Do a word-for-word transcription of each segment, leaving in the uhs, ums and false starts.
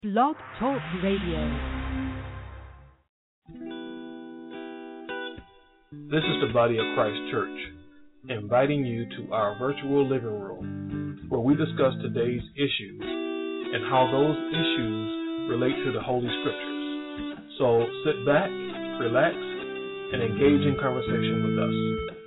Blog Talk Radio. This is the Body of Christ Church, inviting you to our virtual living room, where we discuss today's issues and how those issues relate to the Holy Scriptures. So sit back, relax, and engage in conversation with us.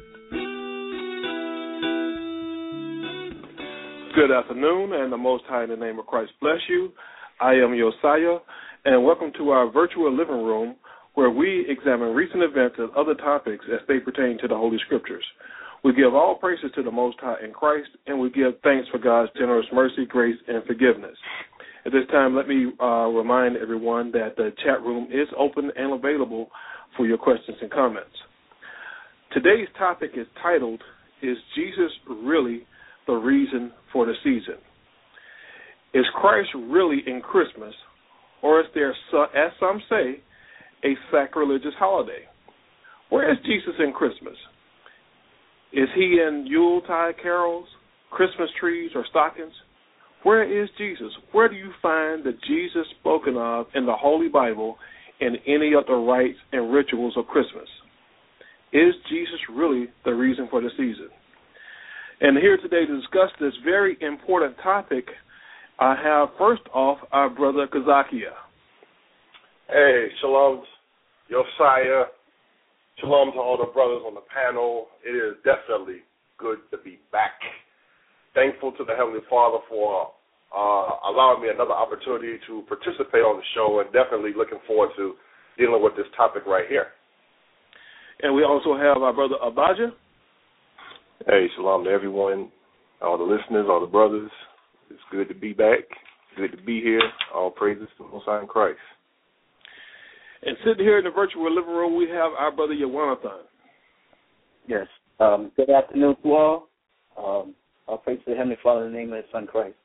Good afternoon, and the Most High in the name of Christ bless you. I am Josiah, and welcome to our virtual living room, where we examine recent events and other topics as they pertain to the Holy Scriptures. We give all praises to the Most High in Christ, and we give thanks for God's generous mercy, grace, and forgiveness. At this time, let me uh, remind everyone that the chat room is open and available for your questions and comments. Today's topic is titled, Is Jesus Really the Reason for the Season? Is Christ really in Christmas, or is there, as some say, a sacrilegious holiday? Where is Jesus in Christmas? Is he in Yuletide carols, Christmas trees, or stockings? Where is Jesus? Where do you find the Jesus spoken of in the Holy Bible and any of the rites and rituals of Christmas? Is Jesus really the reason for the season? And here today to discuss this very important topic, I have first off our brother Kazakia. Hey, shalom, Josiah. Shalom to all the brothers on the panel. It is definitely good to be back. Thankful to the Heavenly Father for uh, allowing me another opportunity to participate on the show, and definitely looking forward to dealing with this topic right here. And we also have our brother Abaja. Hey, shalom to everyone, all the listeners, all the brothers. It's good to be back. Good to be here. All praises to the Most High in Christ. And sitting here in the virtual living room, we have our brother Yawanathan. Yes. Um, good afternoon to all. Um, I'll praise the Heavenly Father in the name of His Son Christ.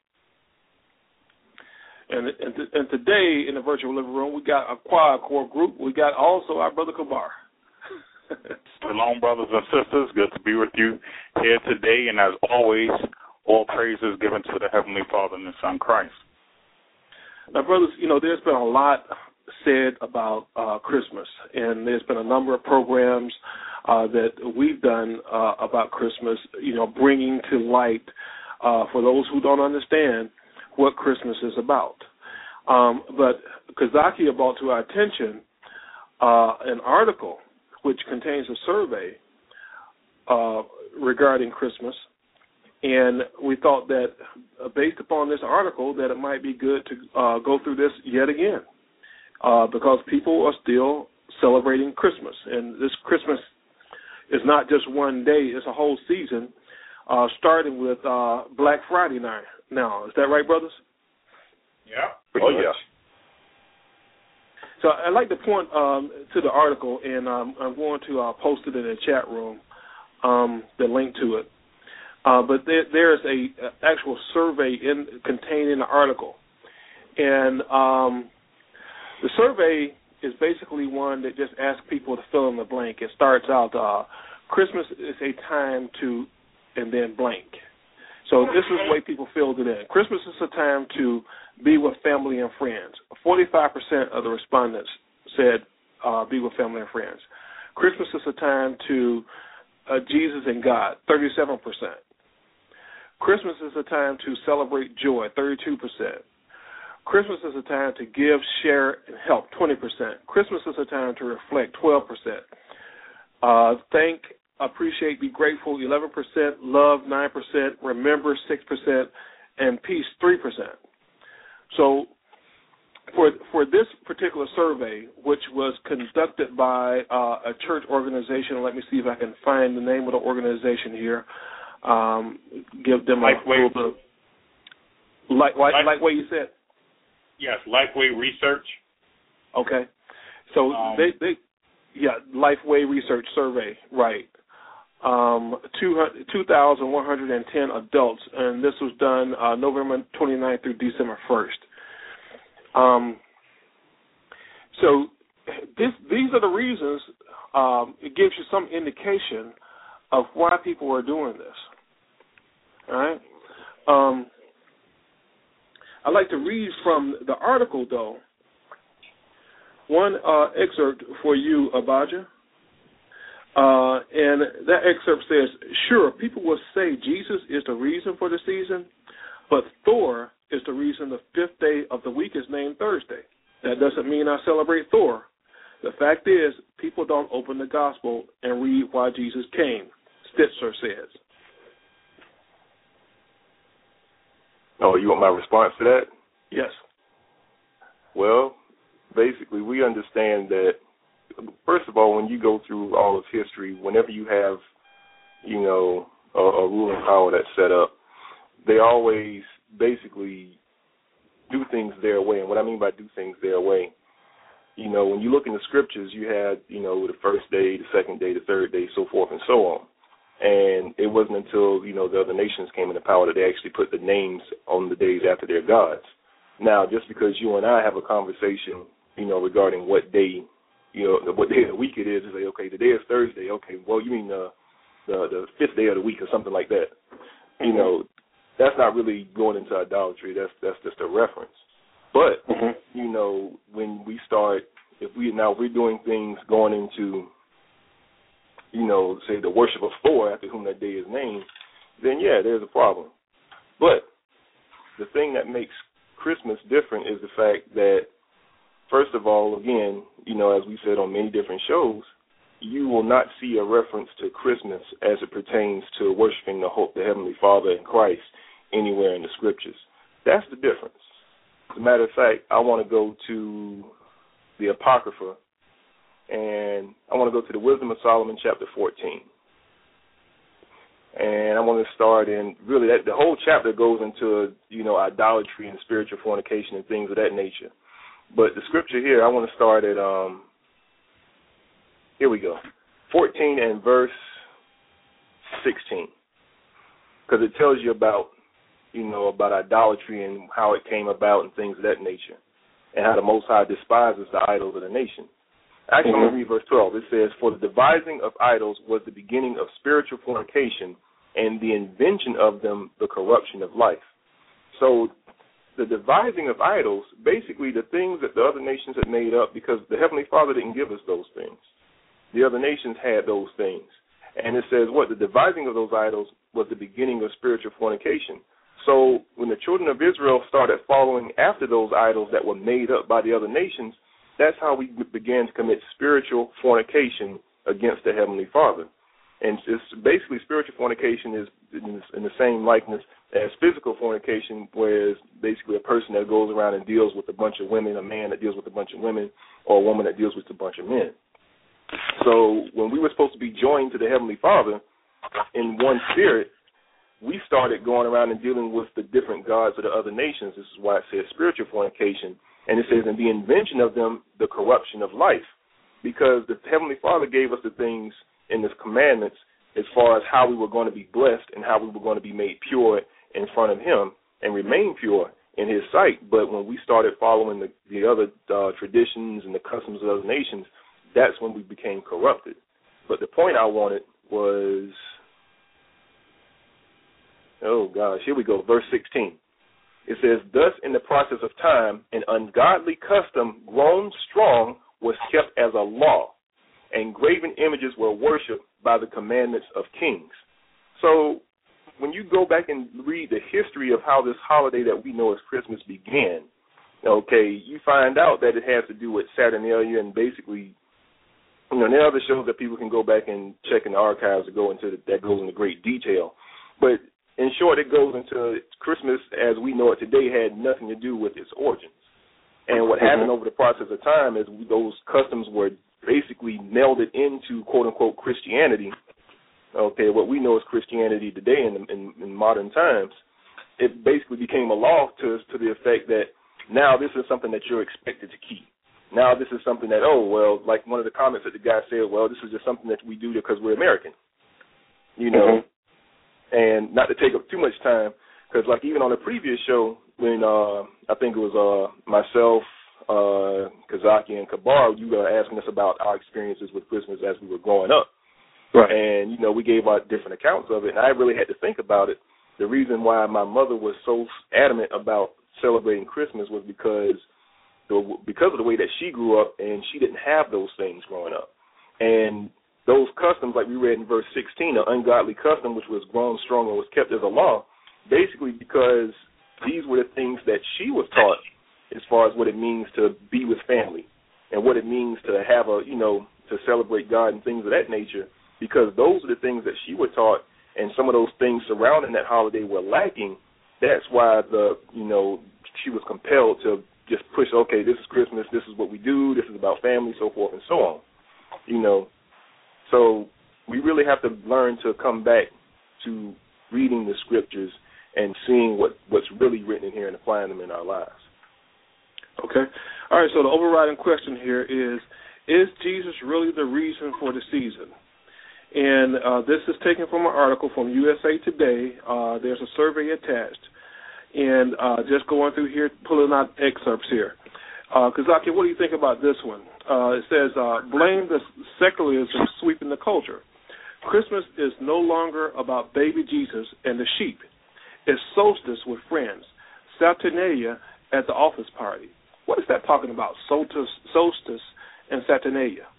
And, and, and today in the virtual living room, we got a quad core group. We got also our brother Kabar. Shalom, brothers and sisters. Good to be with you here today. And as always, all praise is given to the Heavenly Father and His Son Christ. Now, brothers, you know, there's been a lot said about uh, Christmas, and there's been a number of programs uh, that we've done uh, about Christmas, you know, bringing to light uh, for those who don't understand what Christmas is about. Um, but Kazakia brought to our attention uh, an article which contains a survey uh, regarding Christmas, and we thought that uh, based upon this article that it might be good to uh, go through this yet again uh, because people are still celebrating Christmas. And this Christmas is not just one day, it's a whole season, uh, starting with uh, Black Friday night now. Is that right, brothers? Yeah. Oh, yeah. So I'd like to point um, to the article, and um, I'm going to uh, post it in the chat room, um, the link to it. Uh, but there, there's a, a actual survey in, contained in the article. And um, the survey is basically one that just asks people to fill in the blank. It starts out, uh, Christmas is a time to, and then blank. So this is the way people filled it in. Christmas is a time to be with family and friends. forty-five percent of the respondents said uh, be with family and friends. Christmas is a time to uh, Jesus and God, thirty-seven percent. Christmas is a time to celebrate joy, thirty-two percent. Christmas is a time to give, share, and help, twenty percent. Christmas is a time to reflect, twelve percent. Uh, thank, appreciate, be grateful, eleven percent. Love, nine percent. Remember, six percent. And peace, three percent. So for for this particular survey, which was conducted by uh, a church organization, let me see if I can find the name of the organization here. Um, give them Lifeway. a little bit of, like, like, Life, like what you said? Yes, Lifeway Research. Okay. So Um, they, they, yeah, Lifeway Research Survey, right. Um, two thousand one hundred ten adults, and this was done uh, November twenty-ninth through December first. Um, so this, these are the reasons. Um, it gives you some indication of why people are doing this. All right. Um, I'd like to read from the article, though, one uh, excerpt for you, Abaja. Uh, and that excerpt says, sure, people will say Jesus is the reason for the season, but Thor is the reason the fifth day of the week is named Thursday. That doesn't mean I celebrate Thor. The fact is, people don't open the gospel and read why Jesus came, Stitzer says. Oh, you want my response to that? Yes. Well, basically, we understand that, first of all, when you go through all of history, whenever you have, you know, a, a ruling power that's set up, they always basically do things their way. And what I mean by do things their way, you know, when you look in the scriptures, you had, you know, the first day, the second day, the third day, so forth and so on. And it wasn't until, you know, the other nations came into power that they actually put the names on the days after their gods. Now, just because you and I have a conversation, you know, regarding what day, you know, what day of the week it is, and say, okay, today is Thursday. Okay, well, you mean the the, the fifth day of the week or something like that. Mm-hmm. You know, that's not really going into idolatry. That's that's just a reference. But, mm-hmm. you know, when we start, if we now we're doing things going into, you know, say the worship of Thor, after whom that day is named, then, yeah, there's a problem. But the thing that makes Christmas different is the fact that, first of all, again, you know, as we said on many different shows, you will not see a reference to Christmas as it pertains to worshiping the, hope, the Heavenly Father and Christ anywhere in the Scriptures. That's the difference. As a matter of fact, I want to go to the Apocrypha, and I want to go to the Wisdom of Solomon, chapter fourteen. And I want to start in, really, that, the whole chapter goes into, you know, idolatry and spiritual fornication and things of that nature. But the scripture here, I want to start at, um, here we go, fourteen and verse sixteen. Because it tells you about, you know, about idolatry and how it came about and things of that nature, and how the Most High despises the idols of the nation. Actually, mm-hmm. I'm going to read verse twelve. It says, for the devising of idols was the beginning of spiritual fornication, and the invention of them the corruption of life. So the devising of idols, basically the things that the other nations had made up, because the Heavenly Father didn't give us those things. The other nations had those things. And it says what? The devising of those idols was the beginning of spiritual fornication. So when the children of Israel started following after those idols that were made up by the other nations, that's how we began to commit spiritual fornication against the Heavenly Father. And it's basically spiritual fornication is in the same likeness as physical fornication, whereas basically a person that goes around and deals with a bunch of women, a man that deals with a bunch of women, or a woman that deals with a bunch of men. So when we were supposed to be joined to the Heavenly Father in one spirit, we started going around and dealing with the different gods of the other nations. This is why it says spiritual fornication. And it says in the invention of them, the corruption of life. Because the Heavenly Father gave us the things in His commandments as far as how we were going to be blessed and how we were going to be made pure in front of Him and remain pure in His sight. But when we started following the, the other uh, traditions and the customs of other nations, that's when we became corrupted. But the point I wanted was, oh gosh, here we go, verse sixteen. It says, thus in the process of time, an ungodly custom grown strong was kept as a law, and graven images were worshipped by the commandments of kings. So when you go back and read the history of how this holiday that we know as Christmas began, okay, you find out that it has to do with Saturnalia, and basically, you know, there are other shows that people can go back and check in the archives that go into that goes into great detail. But in short, it goes into Christmas as we know it today had nothing to do with its origins. And what mm-hmm. happened over the process of time is those customs were basically melded into, quote-unquote, Christianity, okay, what we know as Christianity today in, in, in modern times. It basically became a law to, to the effect that now this is something that you're expected to keep. Now this is something that, oh, well, like one of the comments that the guy said, well, this is just something that we do because we're American, you know. Mm-hmm. And not to take up too much time, because like even on the previous show, when uh, I think it was uh, myself, uh, Kazaki, and Kabar, you were asking us about our experiences with Christmas as we were growing up. Right. And, you know, we gave out different accounts of it, and I really had to think about it. The reason why my mother was so adamant about celebrating Christmas was because the, because of the way that she grew up, and she didn't have those things growing up. And those customs, like we read in verse sixteen, an ungodly custom which was grown strong and was kept as a law, basically because these were the things that she was taught as far as what it means to be with family and what it means to have a, you know, to celebrate God and things of that nature, because those are the things that she was taught, and some of those things surrounding that holiday were lacking. That's why the, you know, she was compelled to just push, okay, this is Christmas, this is what we do, this is about family, so forth and so on, you know. So we really have to learn to come back to reading the scriptures and seeing what, what's really written in here and applying them in our lives. Okay. All right, so the overriding question here is, is Jesus really the reason for the season? And uh, this is taken from an article from U S A Today. Uh, there's a survey attached. And uh, just going through here, pulling out excerpts here. Uh, Kazaki, what do you think about this one? Uh, it says, uh, blame the secularism sweeping the culture. Christmas is no longer about baby Jesus and the sheep. It's solstice with friends, Saturnalia at the office party. What is that talking about, solstice, solstice and Saturnalia?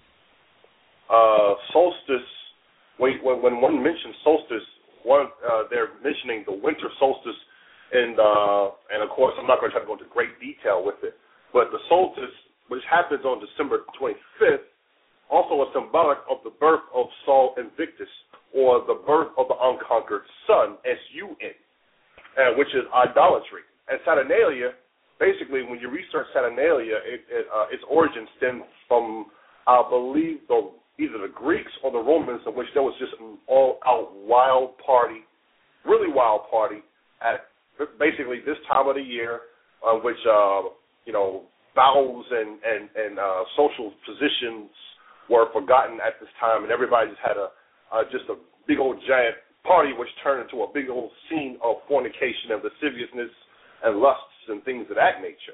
Uh, solstice, when, when one mentions solstice, one uh, they're mentioning the winter solstice, and uh, and of course I'm not going to try to go into great detail with it, but the solstice, which happens on December twenty-fifth, also is symbolic of the birth of Sol Invictus, or the birth of the unconquered sun, S U N, uh, which is idolatry. And Saturnalia, basically, when you research Saturnalia, it, it, uh, its origin stems from, I believe, the, either the Greeks or the Romans, in which there was just an all-out wild party, really wild party, at basically this time of the year, uh, which, uh, you know, vows and, and, and uh, social positions were forgotten at this time, and everybody just had a uh, just a big old giant party, which turned into a big old scene of fornication and lasciviousness and lusts and things of that nature.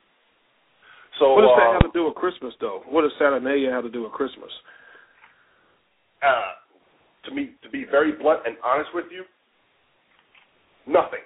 So, what does that uh, have to do with Christmas, though? What does Saturnalia have to do with Christmas? Uh, to me, to be very blunt and honest with you, nothing.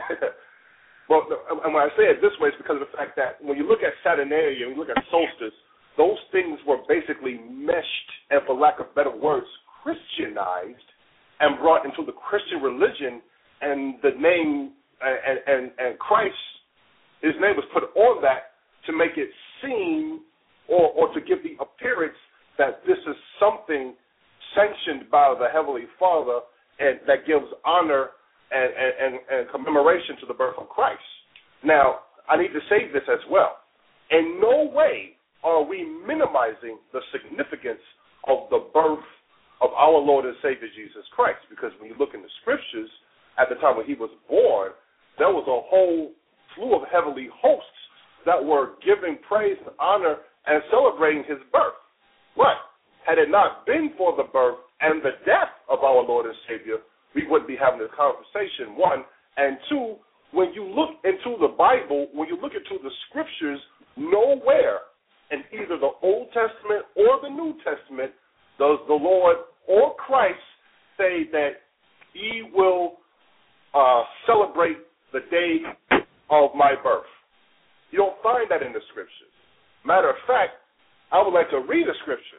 Well, and when I say it this way, it's because of the fact that when you look at Saturnalia, when you look at solstice, those things were basically meshed, and for lack of better words, Christianized and brought into the Christian religion, and the name and, and, and Christ, his name was put on that to make it seem or, or to give the appearance that this is something sanctioned by the Heavenly Father and that gives honor and, and, and commemoration to the birth of Christ. Now, I need to say this as well. In no way are we minimizing the significance of the birth of our Lord and Savior Jesus Christ, because when you look in the scriptures, at the time when he was born, there was a whole slew of heavenly hosts that were giving praise and honor and celebrating his birth. But had it not been for the birth and the death of our Lord and Savior, we wouldn't be having this conversation, one. And two, when you look into the Bible, when you look into the scriptures, nowhere in either the Old Testament or the New Testament does the Lord or Christ say that he will uh, celebrate the day of my birth. You don't find that in the scriptures. Matter of fact, I would like to read a scripture,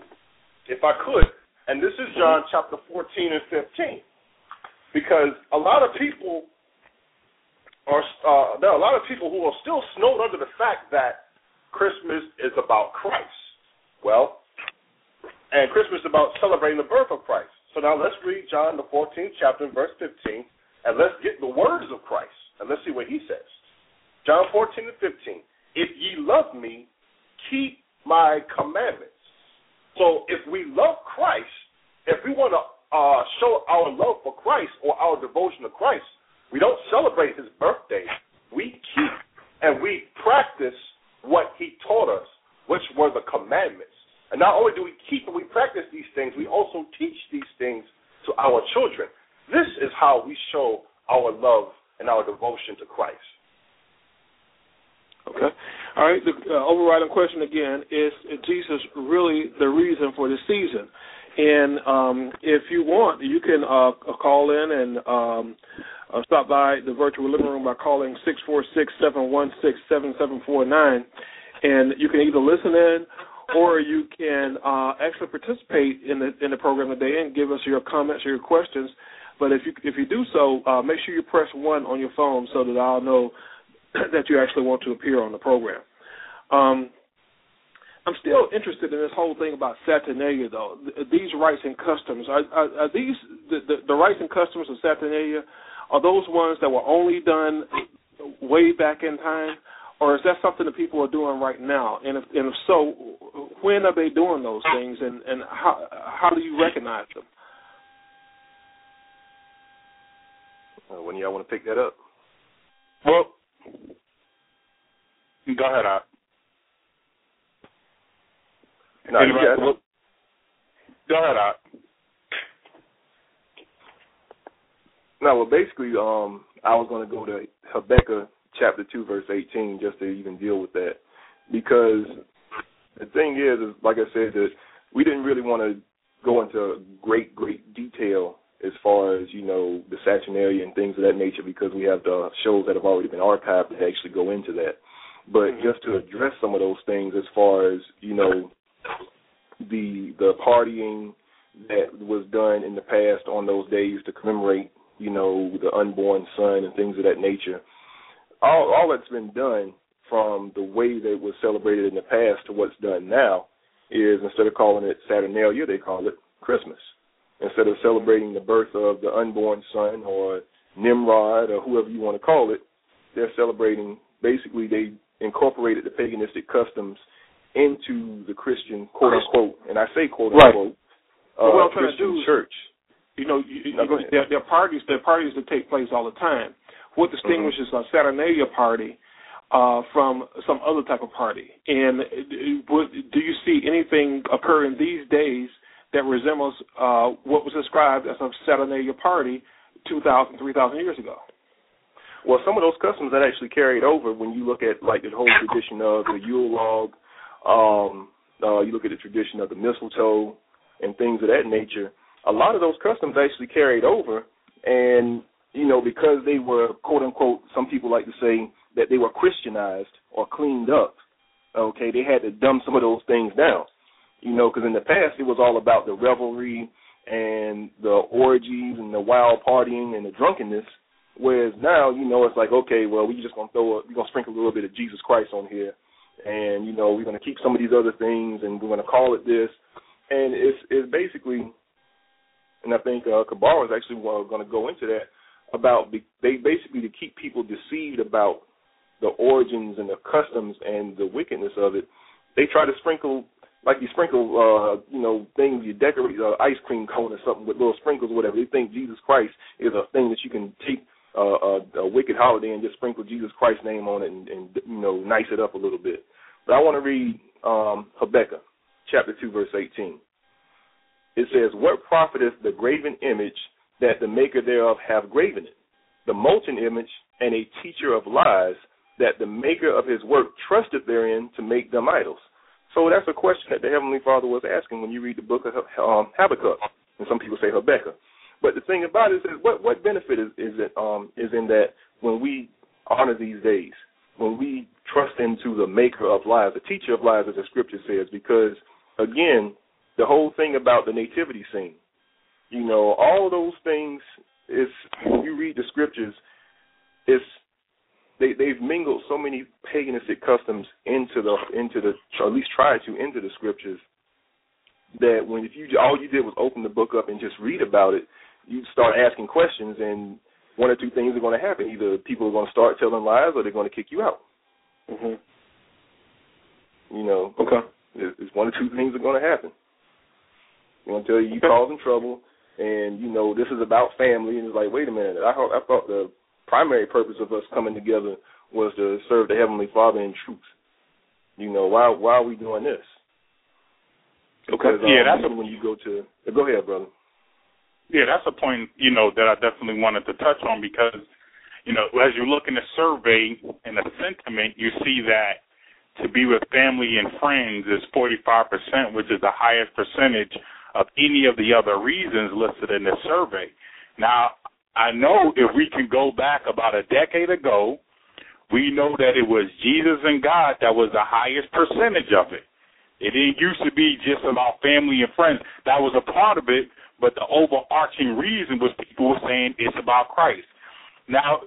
if I could, and this is John chapter fourteen and fifteen. Because a lot of people are, uh, there are a lot of people who are still snowed under the fact that Christmas is about Christ. Well, and Christmas is about celebrating the birth of Christ. So now let's read John, the fourteenth chapter, verse fifteen, and let's get the words of Christ, and let's see what he says. John fourteen and fifteen, if ye love me, keep my commandments. So if we love Christ, if we want to Uh, show our love for Christ or our devotion to Christ, we don't celebrate his birthday. We keep and we practice what he taught us, which were the commandments. And not only do we keep and we practice these things, we also teach these things to our children. This is how we show our love and our devotion to Christ. Okay. All right. The uh, overriding question again is, is Jesus really the reason for the season? And um, if you want, you can uh, call in and um, uh, stop by the virtual living room by calling six four six, seven one six, seven seven four nine. And you can either listen in or you can uh, actually participate in the in the program today and give us your comments or your questions. But if you if you do so, uh, make sure you press one on your phone so that I'll know that you actually want to appear on the program. Um, I'm still interested in this whole thing about Saturnalia, though. These rites and customs, are, are, are these the, the, the rites and customs of Saturnalia, are those ones that were only done way back in time, or is that something that people are doing right now? And if, and if so, when are they doing those things, and, and how how do you recognize them? Uh, when y'all want to pick that up? Well, go ahead, Art. No, you got it. Go ahead, Art. No, well, basically, um, I was going to go to Habakkuk chapter two, verse eighteen, just to even deal with that, because the thing is, is like I said, that we didn't really want to go into great, great detail as far as, you know, the Saturnalia and things of that nature, because we have the shows that have already been archived that actually go into that. But just to address some of those things as far as, you know, the the partying that was done in the past on those days to commemorate, you know, the unborn son and things of that nature, all, all that's been done from the way that it was celebrated in the past to what's done now is, instead of calling it Saturnalia, they call it Christmas. Instead of celebrating the birth of the unborn son or Nimrod or whoever you want to call it, they're celebrating, basically they incorporated the paganistic customs into the Christian, quote-unquote, and I say quote-unquote, right. uh, well, Christian church. You know, you, no, you, there, there are parties. There are parties that take place all the time. What distinguishes mm-hmm. a Saturnalia party uh, from some other type of party? And would, do you see anything occurring these days that resembles uh, what was described as a Saturnalia party two thousand, three thousand years ago? Well, some of those customs that actually carried over when you look at, like, the whole tradition of the Yule log, um, uh, you look at the tradition of the mistletoe and things of that nature, a lot of those customs actually carried over, and, you know, because they were, quote-unquote, some people like to say that they were Christianized or cleaned up, okay, they had to dumb some of those things down, you know, because in the past it was all about the revelry and the orgies and the wild partying and the drunkenness, whereas now, you know, it's like, okay, well, we're just going to throw, a, we're going to sprinkle a little bit of Jesus Christ on here, and, you know, we're going to keep some of these other things, and we're going to call it this, and it's, it's basically, and I think uh, Kabar is actually going to go into that, about be, they basically to keep people deceived about the origins and the customs and the wickedness of it, they try to sprinkle, like you sprinkle, uh, you know, things, you decorate an uh, ice cream cone or something with little sprinkles or whatever. They think Jesus Christ is a thing that you can take uh, a, a wicked holiday and just sprinkle Jesus Christ's name on it and, and, you know, nice it up a little bit. But I want to read um, Habakkuk, chapter two, verse eighteen. It says, "What profiteth the graven image that the maker thereof have graven it? The molten image and a teacher of lies, that the maker of his work trusteth therein to make them idols." So that's a question that the Heavenly Father was asking when you read the book of um, Habakkuk, and some people say Habakkuk. But the thing about it is, what, what benefit is, is, it, um, is in that when we honor these days, when we trust into the maker of lies, the teacher of lies, as the scripture says, because, again, the whole thing about the nativity scene, you know, all of those things, is when you read the scriptures, it's They, they've mingled so many paganistic customs into the, into the, or at least tried to, into the scriptures, that when if you all you did was open the book up and just read about it, you start asking questions, and one or two things are going to happen. Either people are going to start telling lies, or they're going to kick you out. Mm-hmm. You know, okay, it's one or two things are going to happen. They're going to tell you you causing trouble, and you know this is about family, and it's like, wait a minute, I, I thought the primary purpose of us coming together was to serve the Heavenly Father in truth. You know, why why are we doing this? Because okay. yeah, um, that's a, when you go to go ahead, brother. Yeah, that's a point, you know, that I definitely wanted to touch on, because, you know, as you look in the survey and the sentiment, you see that to be with family and friends is forty-five percent, which is the highest percentage of any of the other reasons listed in this survey. Now, I know if we can go back about a decade ago, we know that it was Jesus and God that was the highest percentage of it. It didn't used to be just about family and friends. That was a part of it, but the overarching reason was people were saying it's about Christ. Now,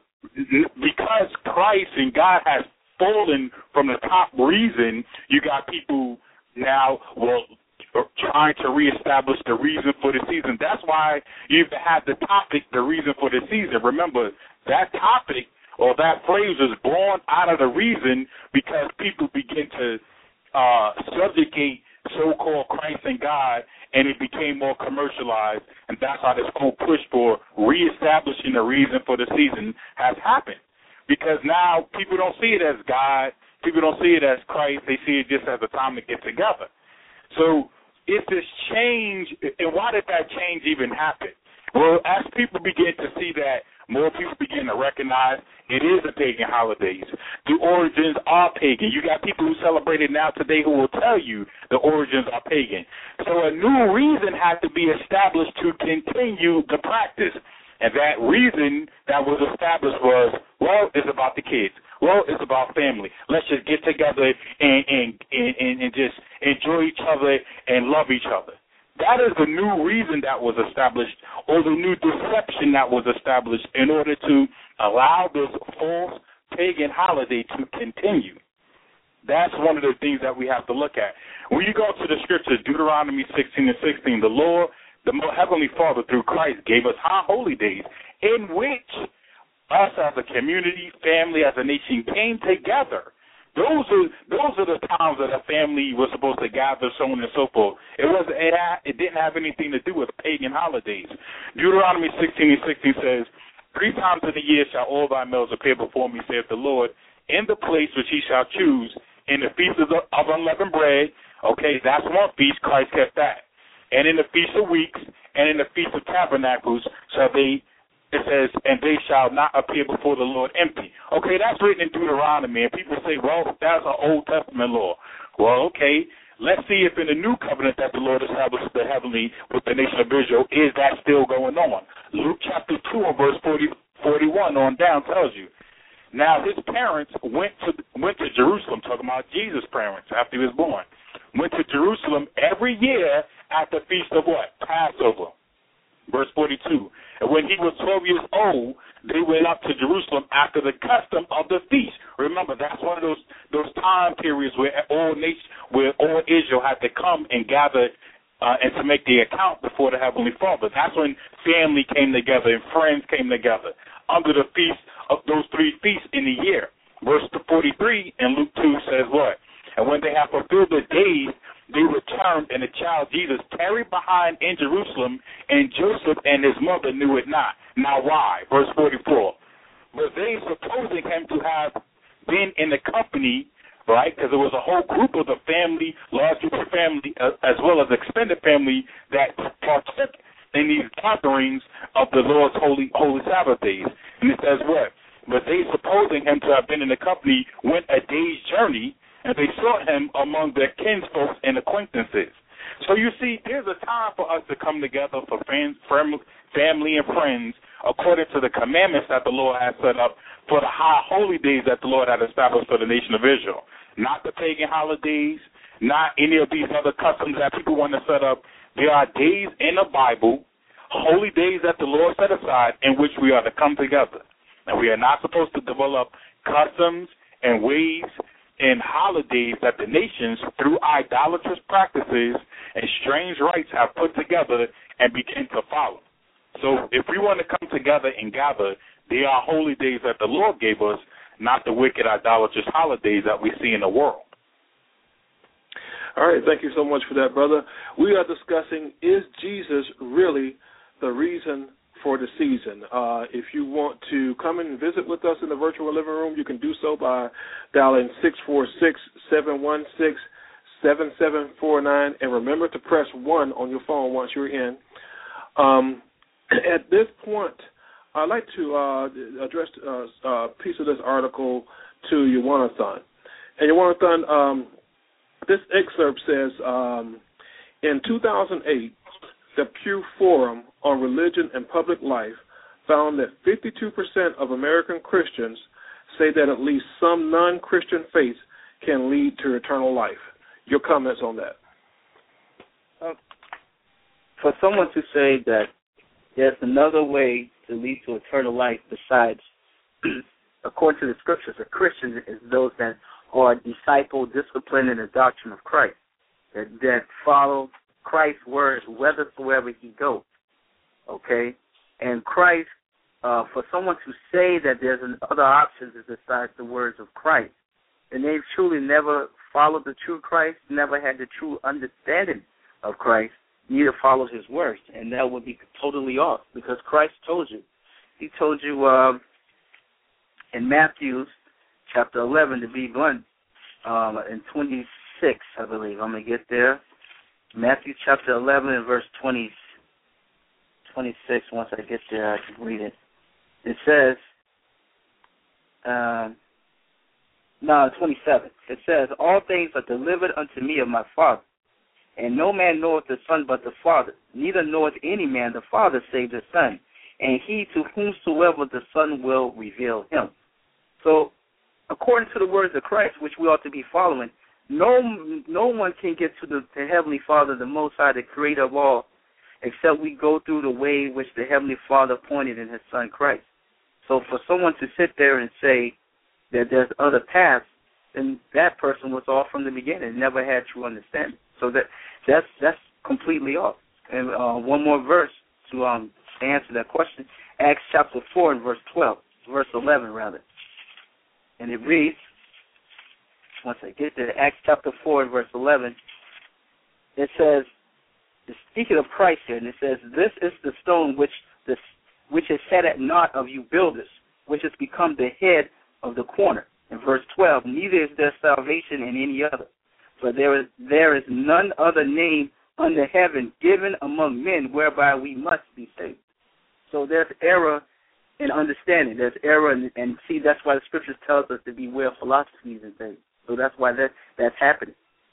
because Christ and God has fallen from the top reason, you got people now, well, trying to reestablish the reason for the season. That's why you even have the topic, the reason for the season. Remember, that topic or that phrase was born out of the reason because people begin to uh, subjugate so-called Christ and God, and it became more commercialized, and that's how this whole push for reestablishing the reason for the season has happened. Because now people don't see it as God, people don't see it as Christ, they see it just as a time to get together. So it's this change, and why did that change even happen? Well, as people begin to see that, more people begin to recognize it is a pagan holidays. The origins are pagan. You got people who celebrate it now today who will tell you the origins are pagan. So a new reason had to be established to continue the practice. And that reason that was established was, well, it's about the kids. Well, it's about family. Let's just get together and, and, and, and just enjoy each other and love each other. That is the new reason that was established, or the new deception that was established in order to allow this false pagan holiday to continue. That's one of the things that we have to look at. When you go to the scriptures, Deuteronomy sixteen and sixteen, the Lord, the Heavenly Father, through Christ, gave us high holy days in which us as a community, family, as a nation came together. Those are those are the times that a family was supposed to gather, so on and so forth. It was it, had, it didn't have anything to do with pagan holidays. Deuteronomy sixteen and sixteen says, "Three times in a year shall all thy males appear before me, saith the Lord, in the place which he shall choose, in the feast of, the, of unleavened bread." Okay, that's one feast. Christ kept that. "And in the feast of weeks, and in the feast of tabernacles shall they." It says, "and they shall not appear before the Lord empty." Okay, that's written in Deuteronomy, and people say, well, that's an Old Testament law. Well, okay, let's see if in the New Covenant that the Lord established the heavenly with the nation of Israel, is that still going on? Luke chapter two and verse forty, forty-one on down tells you. Now, his parents went to went to Jerusalem, talking about Jesus' parents after he was born, went to Jerusalem every year at the feast of what? Passover. Verse forty-two, "And when he was twelve years old, they went up to Jerusalem after the custom of the feast." Remember, that's one of those those time periods where all nation, where all Israel had to come and gather uh, and to make the account before the Heavenly Father. That's when family came together and friends came together under the feast of those three feasts in the year. Verse forty-three in Luke two says what? "And when they have fulfilled the days, they returned, and the child Jesus tarried behind in Jerusalem, and Joseph and his mother knew it not." Now why? Verse forty-four. "But they, supposing him to have been in the company," right, because there was a whole group of the family, large group of family, uh, as well as extended family that partook in these gatherings of the Lord's holy holy Sabbath days. And it says what? "But they, supposing him to have been in the company, went a day's journey, and they sought him among their kinsfolk and acquaintances." So you see, there's a time for us to come together for friends, family and friends, according to the commandments that the Lord has set up for the high holy days that the Lord had established for the nation of Israel. Not the pagan holidays, not any of these other customs that people want to set up. There are days in the Bible, holy days that the Lord set aside, in which we are to come together. And we are not supposed to develop customs and ways and holidays that the nations, through idolatrous practices and strange rites, have put together and begin to follow. So if we want to come together and gather, they are holy days that the Lord gave us, not the wicked idolatrous holidays that we see in the world. All right, thank you so much for that, brother. We are discussing, is Jesus really the reason for the season? Uh, if you want to come and visit with us in the virtual living room, you can do so by dialing six four six, seven one six, seven seven four nine, and remember to press one on your phone once you're in. Um, at this point, I'd like to uh, address uh, a piece of this article to Yawanathan. And Yawanathan, um, this excerpt says, um, in two thousand eight, the Pew Forum on Religion and Public Life found that fifty-two percent of American Christians say that at least some non-Christian faith can lead to eternal life. Your comments on that? Uh, for someone to say that there's another way to lead to eternal life besides, according to the scriptures, a Christian is those that are disciple, disciplined in the doctrine of Christ, that, that follow Christ's words whithersoever he goes, okay? And Christ, uh, for someone to say that there's an other options besides the words of Christ, and they've truly never followed the true Christ, never had the true understanding of Christ, neither followed his words, and that would be totally off, because Christ told you. He told you um, in Matthew chapter eleven, to be blunt, um, in twenty-six, I believe. I'm going to get there. Matthew chapter eleven and verse twenty, twenty-six, once I get there, I can read it. It says, um, no, twenty-seven. It says, all things are delivered unto me of my Father, and no man knoweth the Son but the Father, neither knoweth any man the Father save the Son, and he to whomsoever the Son will reveal him. So, according to the words of Christ, which we ought to be following, no no one can get to the, the Heavenly Father, the Most High, the Creator of all, except we go through the way which the Heavenly Father pointed in his Son Christ. So for someone to sit there and say that there's other paths, then that person was off from the beginning, never had true understanding. So that that's that's completely off. And uh, one more verse to um to answer that question, Acts chapter four and verse twelve, verse eleven rather. And it reads, once I get there, Acts chapter four and verse eleven, it says, speaking of Christ here, and it says, this is the stone which the which is set at naught of you builders, which has become the head of the corner. In verse twelve, neither is there salvation in any other, for there is there is none other name under heaven given among men whereby we must be saved. So there's error in understanding. There's error, in, and see, that's why the scriptures tells us to beware of philosophies and things. So that's why that that's happening.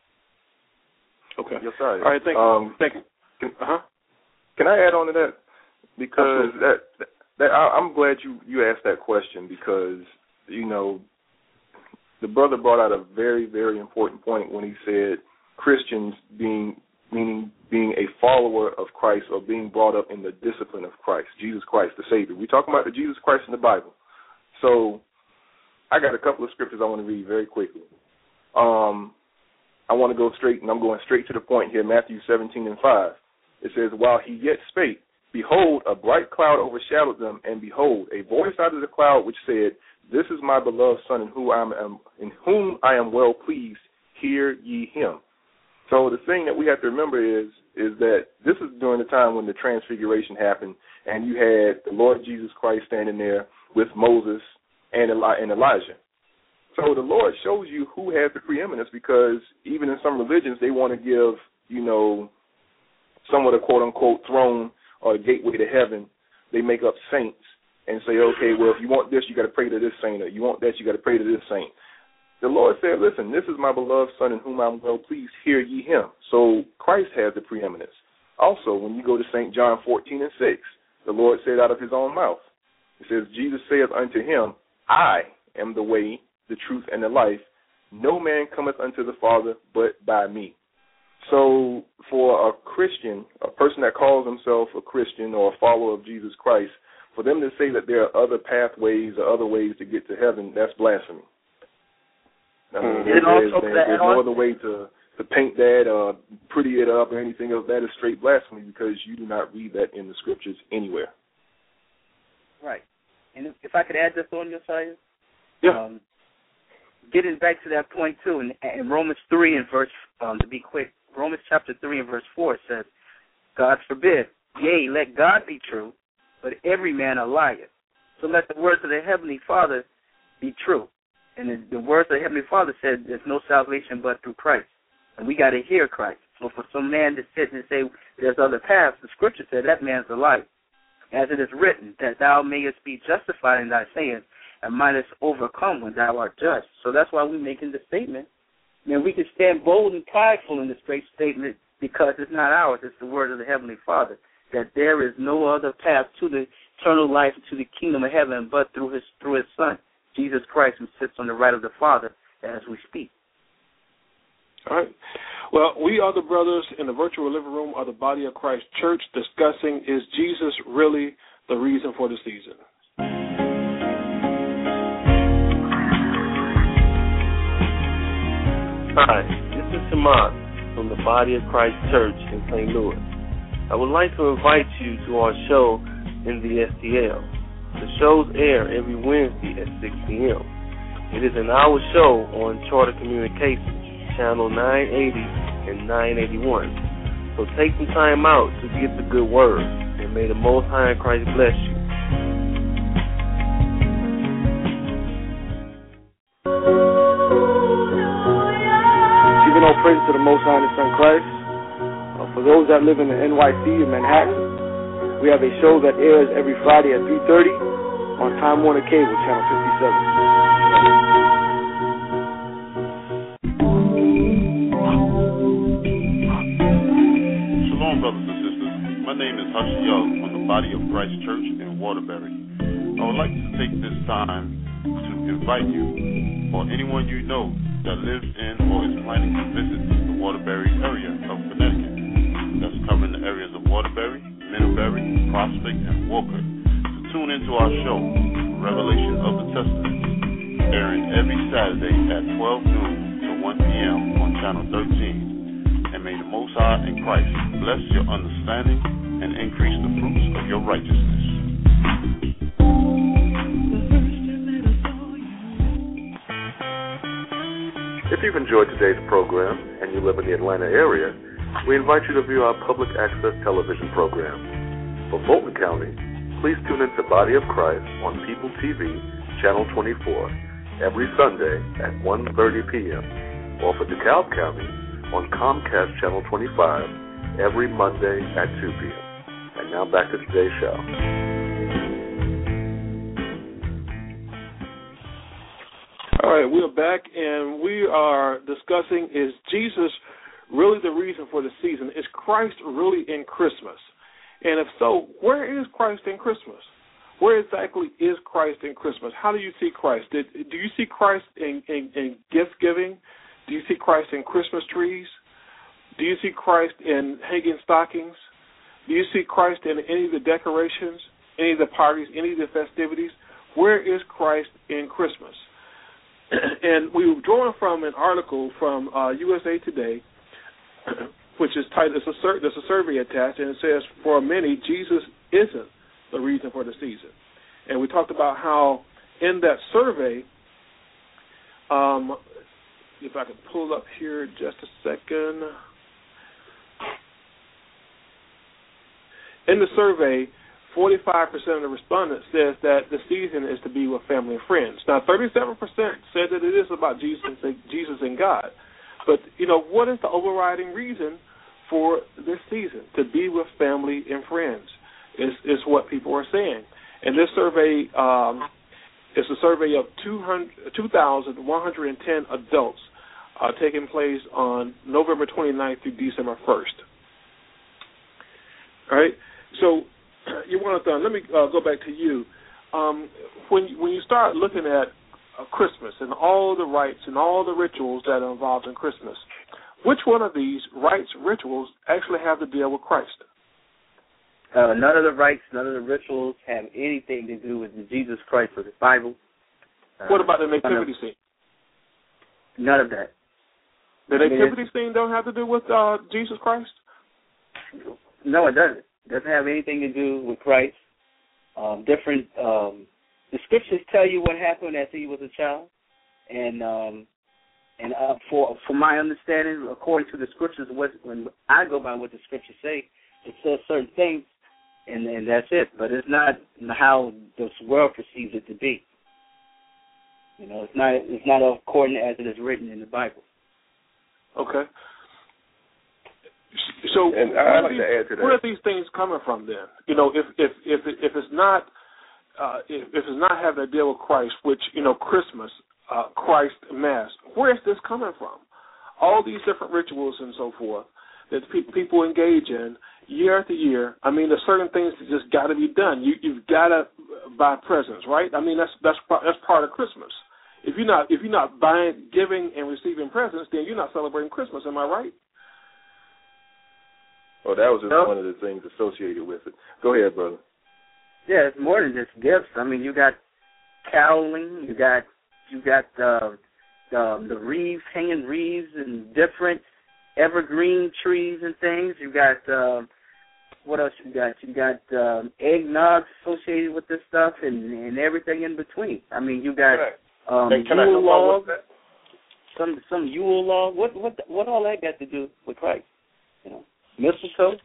Okay. Yes, sir. All right, thank um, you. Thank you. Can, uh-huh. Can I add on to that? Because that, that, that I, I'm glad you, you asked that question, because, you know, the brother brought out a very, very important point when he said Christians being, meaning being a follower of Christ or being brought up in the discipline of Christ, Jesus Christ, the Savior. We're talking about the Jesus Christ in the Bible. So I got a couple of scriptures I want to read very quickly. Um, I want to go straight, and I'm going straight to the point here, Matthew seventeen and five. It says, while he yet spake, behold, a bright cloud overshadowed them, and behold, a voice out of the cloud which said, this is my beloved Son, in whom I am, in whom I am well pleased. Hear ye him. So the thing that we have to remember is, is that this is during the time when the transfiguration happened, and you had the Lord Jesus Christ standing there with Moses and Eli- and Elijah. So the Lord shows you who has the preeminence, because even in some religions, they want to give, you know, somewhat a quote-unquote throne or a gateway to heaven. They make up saints and say, okay, well, if you want this, you got to pray to this saint, or you want that, you got to pray to this saint. The Lord said, listen, this is my beloved Son, in whom I'm well pleased. Hear ye him. So Christ has the preeminence. Also, when you go to Saint John fourteen and six, the Lord said out of his own mouth, it says, Jesus saith unto him, I am the way, the truth, and the life. No man cometh unto the Father but by me. So for a Christian, a person that calls himself a Christian or a follower of Jesus Christ, for them to say that there are other pathways or other ways to get to heaven, that's blasphemy. I mean, there, there's, there's, there's no other way to, to paint that or pretty it up or anything else. That is straight blasphemy, because you do not read that in the scriptures anywhere. Right. And if, if I could add this on your side? Yeah. Um, getting back to that point, too, in, in Romans three and verse, um, to be quick, Romans chapter three and verse four says, God forbid, yea, let God be true, but every man a liar. So let the words of the Heavenly Father be true. And the, the words of the Heavenly Father said there's no salvation but through Christ. And we got to hear Christ. So for some man to sit and say there's other paths, the scripture said that man's a liar. As it is written, that thou mayest be justified in thy saying, and mightest overcome when thou art judged. So that's why we're making the statement. I mean, we can stand bold and prideful in this great statement, because it's not ours, it's the word of the Heavenly Father. that there is no other path to the eternal life and to the kingdom of heaven but through his through his Son, Jesus Christ, who sits on the right of the Father as we speak. All right. Well, we are the brothers in the virtual living room of the Body of Christ Church discussing, is Jesus really the reason for the season? Hi, this is Shemad from the Body of Christ Church in Saint Louis. I would like to invite you to our show in the S T L. The shows air every Wednesday at six p.m. It is an hour show on Charter Communications, channel nine eighty and nine eighty-one. So take some time out to get the good word, and may the Most High in Christ bless you. Giving all praise to the Most High and His Son Christ. Uh, for those that live in the N Y C in Manhattan, we have a show that airs every Friday at three thirty on Time Warner Cable, channel fifty-seven. Shalom, brothers and sisters. My name is Hush Young from the Body of Christ Church in Waterbury. I would like to take this time to invite you or anyone you know that lives in or is planning to visit the Waterbury area of Connecticut. That's covering the areas of Waterbury, Middlebury, Prospect, and Walker, to tune into our show, Revelation of the Testament, airing every Saturday at twelve noon to one p.m. on Channel thirteen. And may the Most High in Christ bless your understanding and increase the fruits of your righteousness. If you've enjoyed today's program and you live in the Atlanta area, we invite you to view our public access television program. For Fulton County, please tune into Body of Christ on People T V, Channel twenty-four, every Sunday at one thirty p.m. Or for DeKalb County, on Comcast Channel twenty-five, every Monday at two p.m. And now back to today's show. All right, we're back, and we are discussing, is Jesus really the reason for the season? Is Christ really in Christmas? And if so, where is Christ in Christmas? Where exactly is Christ in Christmas? How do you see Christ? Did, do you see Christ in, in, in gift giving? Do you see Christ in Christmas trees? Do you see Christ in hanging stockings? Do you see Christ in any of the decorations, any of the parties, any of the festivities? Where is Christ in Christmas? And we were drawing from an article from uh, U S A Today, which is titled, it's a, sur- there's a survey attached, and it says, for many, Jesus isn't the reason for the season. And we talked about how in that survey, um, if I can pull up here just a second. In the survey, forty-five percent of the respondents says that the season is to be with family and friends. Now, thirty-seven percent said that it is about Jesus and, Jesus and God. But, you know, what is the overriding reason for this season? To be with family and friends is, is what people are saying. And this survey um, is a survey of two thousand one hundred ten adults uh, taking place on November twenty-ninth through December first. All right? So, you want to, let me uh, go back to you. Um, when, when you start looking at uh, Christmas and all the rites and all the rituals that are involved in Christmas, which one of these rites, rituals, actually have to deal with Christ? Uh, none of the rites, none of the rituals have anything to do with Jesus Christ or the Bible. Uh, what about the nativity none of, scene? None of that. The I mean, nativity scene don't have to do with uh, Jesus Christ? No, it doesn't. It doesn't have anything to do with Christ. Um, different, um, the scriptures tell you what happened after he was a child, and um, and uh, for for my understanding, according to the scriptures, what, when I go by what the scriptures say, it says certain things, and, and that's it. But it's not how this world perceives it to be. You know, it's not it's not according as it is written in the Bible. Okay. So and where, I'd are like these, to add to that. where are these things coming from then? You know, if if if if it's not uh, if, if it's not having to deal with Christ, which you know, Christmas, uh, Christ Mass, where is this coming from? All these different rituals and so forth. that people people engage in year after year. I mean, there's certain things that just got to be done. You you've got to buy presents, right? I mean, that's that's that's part of Christmas. If you're not if you're not buying, giving, and receiving presents, then you're not celebrating Christmas. Am I right? Well, that was just no. one of the things associated with it. Go ahead, brother. Yeah, it's more than just gifts. I mean, you got caroling, you got you got uh, the the wreaths, hanging wreaths, and different evergreen trees and things. You got uh, what else? You got you got um, eggnog associated with this stuff, and, and everything in between. I mean, you got um, Yule log, some some Yule log. What what what all that got to do with Christ? You know. Mistletoe?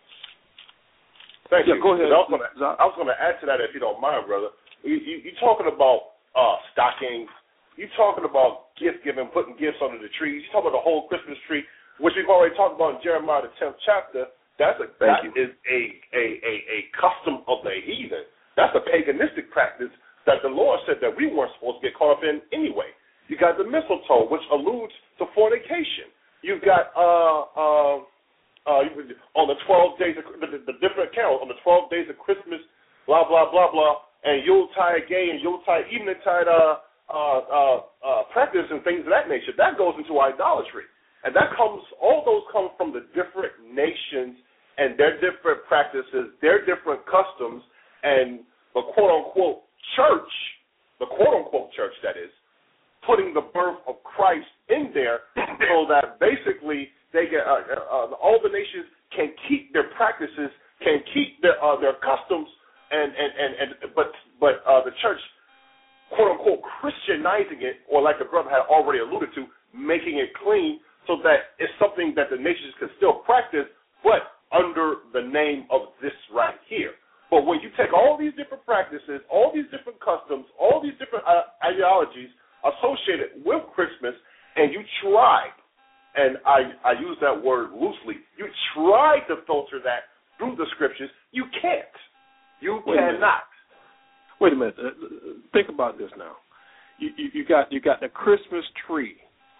Thank yeah, you. Go ahead. I was going to I was going to add to that if you don't mind, brother. You, you, you're talking about uh, stockings. You're talking about gift giving, putting gifts under the trees. You're talking about the whole Christmas tree, which we've already talked about in Jeremiah the tenth chapter. That's a that is a, a a a custom of the heathen. That's a paganistic practice that the Lord said that we weren't supposed to get caught up in anyway. You got the mistletoe, which alludes to fornication. You've got uh uh. Uh, on the twelve days, of, the, the different carols, on the twelve days of Christmas, blah, blah, blah, blah, and Yuletide gay and Yuletide eveningtide uh, uh, uh, uh, practice and things of that nature. That goes into idolatry. And that comes, all those come from the different nations and their different practices, their different customs, and the quote-unquote church, the quote-unquote church, that is, putting the birth of Christ in there so that basically they get uh, uh, all the nations can keep their practices, can keep their uh, their customs, and and, and, and but but uh, the church, quote unquote, Christianizing it, or like the brother had already alluded to, making it clean so that it's something that the nations can still practice, but under the name of this right here. But when you take all these different practices, all these different customs, all these different uh, ideologies associated with Christmas, and you try. And I, I use that word loosely. You try to filter that through the scriptures. You can't. You Wait cannot. A Wait a minute. Uh, think about this now. You, you, you got you got the Christmas tree,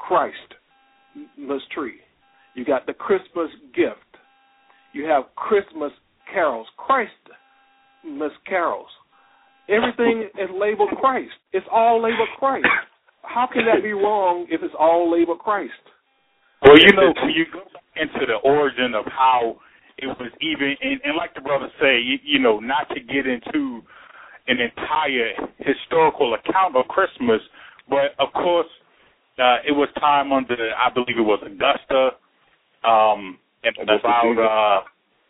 Christmas tree. You got the Christmas gift. You have Christmas carols, Christmas carols. Everything is labeled Christ. It's all labeled Christ. How can that be wrong if it's all labeled Christ? Well, you know, when you go into the origin of how it was even, and, and like the brother say, you, you know, not to get into an entire historical account of Christmas, but of course, uh, it was time under, I believe it was Augusta, um, and about, uh,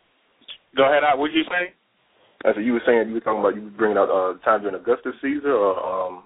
go ahead, what did you say? I said, you were saying, you were talking about, you were bringing out uh, time during Augustus Caesar, or, um,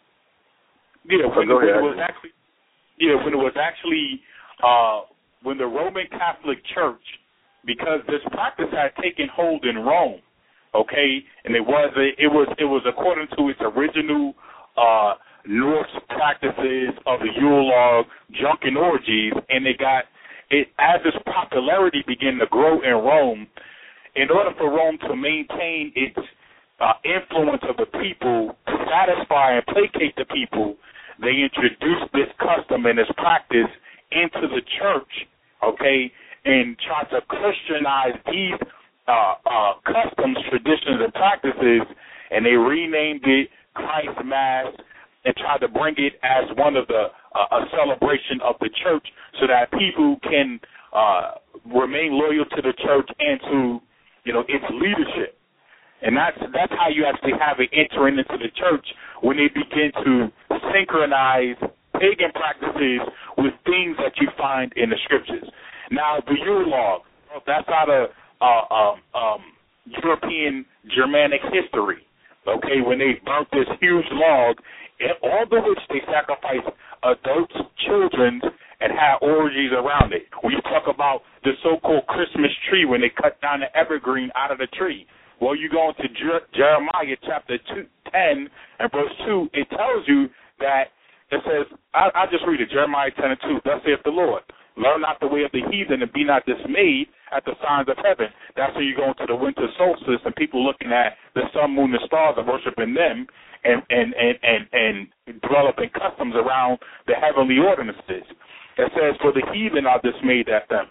yeah, when, oh, when it was actually, yeah, when it was actually, Uh, when the Roman Catholic Church, because this practice had taken hold in Rome, okay, and it was a, it was it was according to its original uh, Norse practices of the Yule log, drunken orgies, and it got it as its popularity began to grow in Rome. In order for Rome to maintain its uh, influence of the people, to satisfy and placate the people, they introduced this custom and this practice into the church, okay, and try to Christianize these uh, uh, customs, traditions, and practices, and they renamed it Christ Mass and tried to bring it as one of the uh, a celebration of the church, so that people can uh, remain loyal to the church and to, you know, its leadership. And that's that's how you actually have it entering into the church, when they begin to synchronize pagan practices with things that you find in the scriptures. Now, the Yule log, that's out of uh, um, um, European Germanic history, okay, when they burnt this huge log, all the which they sacrificed adults, children, and had orgies around it. We talk about the so-called Christmas tree, when they cut down the evergreen out of the tree. Well, you go into Jer- Jeremiah chapter two, ten and verse two, it tells you that it says, I, I just read it, Jeremiah ten and two, thus saith the Lord, learn not the way of the heathen and be not dismayed at the signs of heaven. That's when you go into the winter solstice and people looking at the sun, moon, and stars and worshiping them and, and, and, and, and developing customs around the heavenly ordinances. It says, for the heathen are dismayed at them,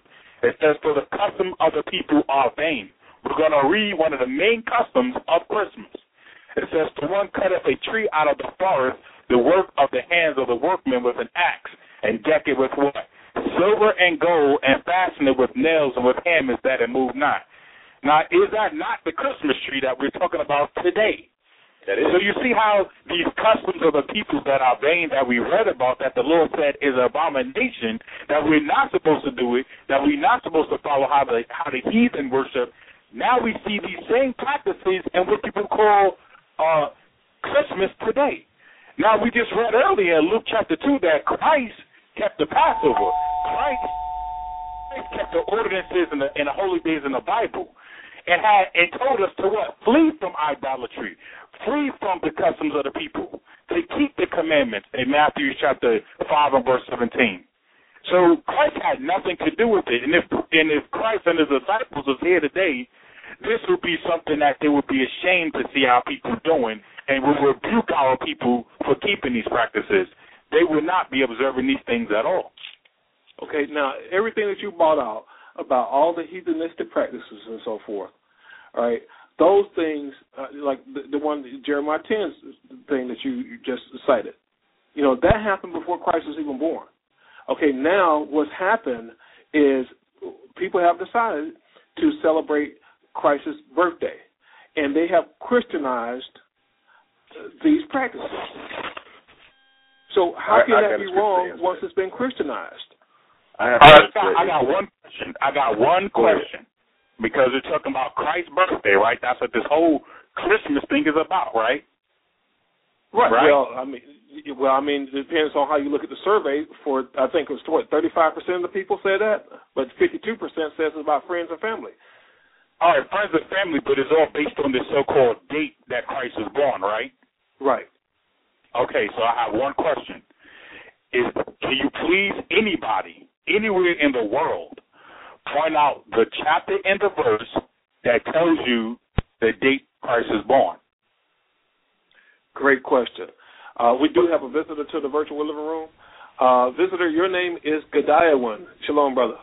It says, for the custom of the people are vain. We're going to read one of the main customs of Christmas. It says, the one cutteth a tree out of the forest, the work of the hands of the workmen with an axe, and deck it with what? Silver and gold, and fasten it with nails and with hammers that it move not. Now, is that not the Christmas tree that we're talking about today? That is. So you see how these customs of the people that are vain that we read about, that the Lord said is an abomination, that we're not supposed to do it, that we're not supposed to follow how the, how the heathen worship. Now we see these same practices in what people call uh, Christmas today. Now, we just read earlier in Luke chapter two that Christ kept the Passover. Christ, Christ kept the ordinances and the, and the holy days in the Bible, and had and told us to what? Flee from idolatry, flee from the customs of the people, to keep the commandments in Matthew chapter five and verse seventeen. So Christ had nothing to do with it, and if and if Christ and his disciples was here today, this would be something that they would be ashamed to see our people doing, and would rebuke our people for keeping these practices. They would not be observing these things at all. Okay, now, everything that you brought out about all the heathenistic practices and so forth, all right, those things, uh, like the, the one, Jeremiah ten thing that you, you just cited, you know, that happened before Christ was even born. Okay, now what's happened is people have decided to celebrate Christ's birthday, and they have Christianized these practices. So how can I, I that be wrong once it's been Christianized? I, have I, got, I got one question. I got one question because you're talking about Christ's birthday, right? That's what this whole Christmas thing is about, right? Right. right? Well, I mean, well, I mean, it depends on how you look at the survey. For I think it was what thirty-five percent of the people say that, but fifty-two percent says it's about friends and family. All right, friends and family, but it's all based on this so-called date that Christ was born, right? Right. Okay, so I have one question. Is can you please anybody, anywhere in the world, point out the chapter and the verse that tells you the date Christ is born? Great question. Uh, we do have a visitor to the virtual living room. Uh, visitor, your name is Gadiawan. Shalom, brother.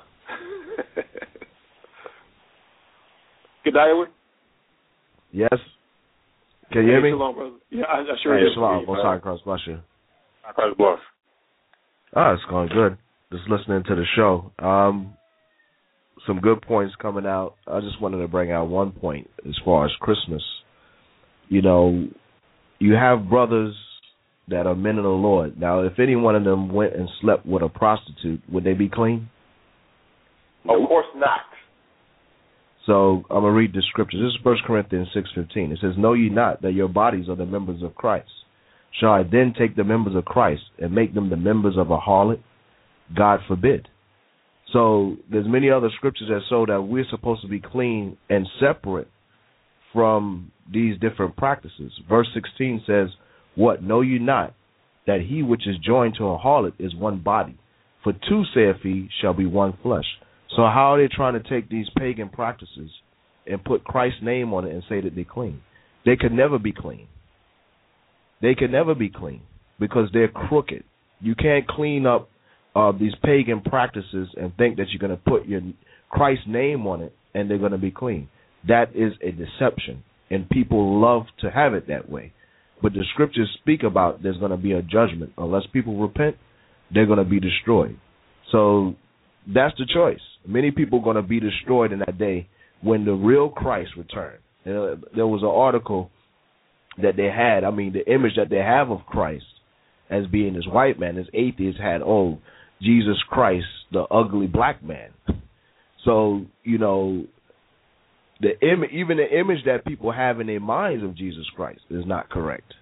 Gadiawan? Yes. Can you hear me? Shalom, brother. Yeah, I, I sure hey, do. Shalom. Most high cross bless you. Christ bless. Ah, it's going good. Just listening to the show. Um, some good points coming out. I just wanted to bring out one point as far as Christmas. You know, you have brothers that are men of the Lord. Now, if any one of them went and slept with a prostitute, would they be clean? Of course not. So I'm going to read the scriptures. This is First Corinthians six fifteen. It says, know ye not that your bodies are the members of Christ? Shall I then take the members of Christ and make them the members of a harlot? God forbid. So there's many other scriptures that show that we're supposed to be clean and separate from these different practices. Verse sixteen says, what, know you not that he which is joined to a harlot is one body? For two, saith he, shall be one flesh. So how are they trying to take these pagan practices and put Christ's name on it and say that they're clean? They could never be clean. They could never be clean because they're crooked. You can't clean up uh, these pagan practices and think that you're going to put your Christ's name on it and they're going to be clean. That is a deception, and people love to have it that way. But the scriptures speak about there's going to be a judgment. Unless people repent, they're going to be destroyed. So that's the choice. Many people are going to be destroyed in that day when the real Christ returns. Uh, there was an article that they had, I mean, the image that they have of Christ as being this white man, this atheist had, oh, Jesus Christ, the ugly black man. So, you know, the im- even the image that people have in their minds of Jesus Christ is not correct.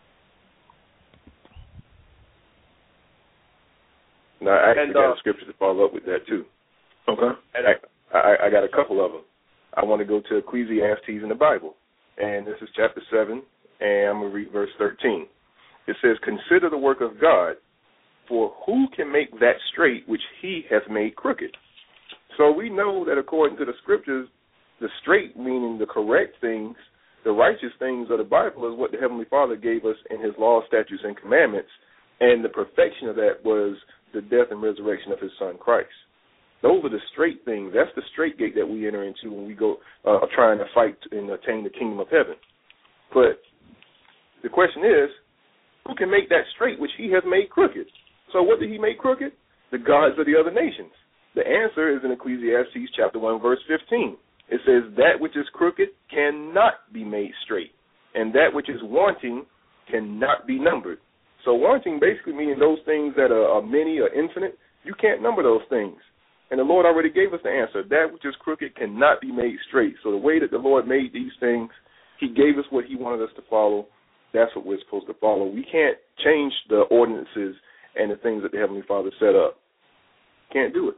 Now, I actually and, got uh, a scripture to follow up with that, too. Okay. And I, I, I got a couple of them. I want to go to Ecclesiastes in the Bible, and this is chapter seven, and I'm going to read verse thirteen. It says, consider the work of God, for who can make that straight which he hath made crooked? So we know that according to the scriptures, the straight, meaning the correct things, the righteous things of the Bible is what the Heavenly Father gave us in his law, statutes, and commandments, and the perfection of that was the death and resurrection of his son Christ. Those are the straight things. That's the straight gate that we enter into when we go uh, trying to fight and attain the kingdom of heaven. But the question is, who can make that straight which he has made crooked? So what did he make crooked? The gods of the other nations. The answer is in Ecclesiastes chapter one, verse fifteen. It says, that which is crooked cannot be made straight, and that which is wanting cannot be numbered. So wanting basically meaning those things that are, are many or infinite. You can't number those things. And the Lord already gave us the answer. That which is crooked cannot be made straight. So the way that the Lord made these things, he gave us what he wanted us to follow. That's what we're supposed to follow. We can't change the ordinances and the things that the Heavenly Father set up. Can't do it.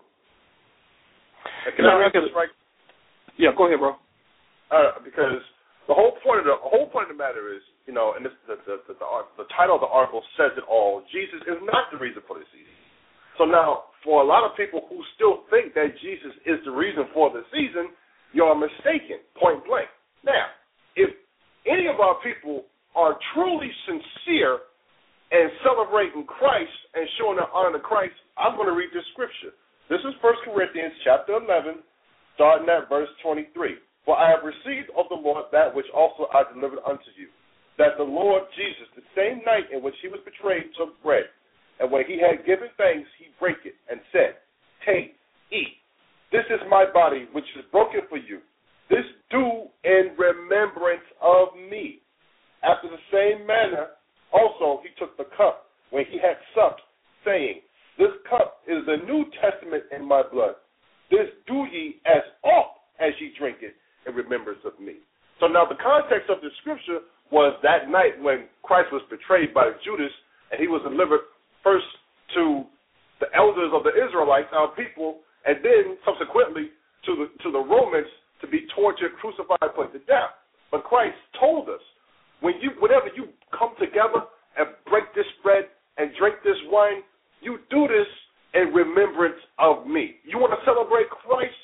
Can I read this right? Yeah, go ahead, bro. Uh, because the whole point of the whole point of the matter is, you know, and this, the, the, the, the, the title of the article says it all. Jesus is not the reason for the season. So now, for a lot of people who still think that Jesus is the reason for the season, you're mistaken, point blank. Now, if any of our people are truly sincere and celebrating Christ and showing their honor to Christ, I'm going to read this scripture. This is First Corinthians chapter eleven, starting at verse twenty-three. For I have received of the Lord that which also I delivered unto you, that the Lord Jesus, the same night in which he was betrayed, took bread. And when he had given thanks, he brake it and said, take, eat. This is my body, which is broken for you. This do in remembrance of me. After the same manner, also he took the cup when he had supped, saying, this cup is the New Testament in my blood. This do ye as oft as ye drink it in remembrance of me. So now the context of the scripture was that night when Christ was betrayed by Judas, and he was delivered first to the elders of the Israelites, our people, and then subsequently to the to the Romans to be tortured, crucified, put to death. But Christ told us, when you whenever you come together and break this bread and drink this wine, you do this in remembrance of me. You want to celebrate Christ?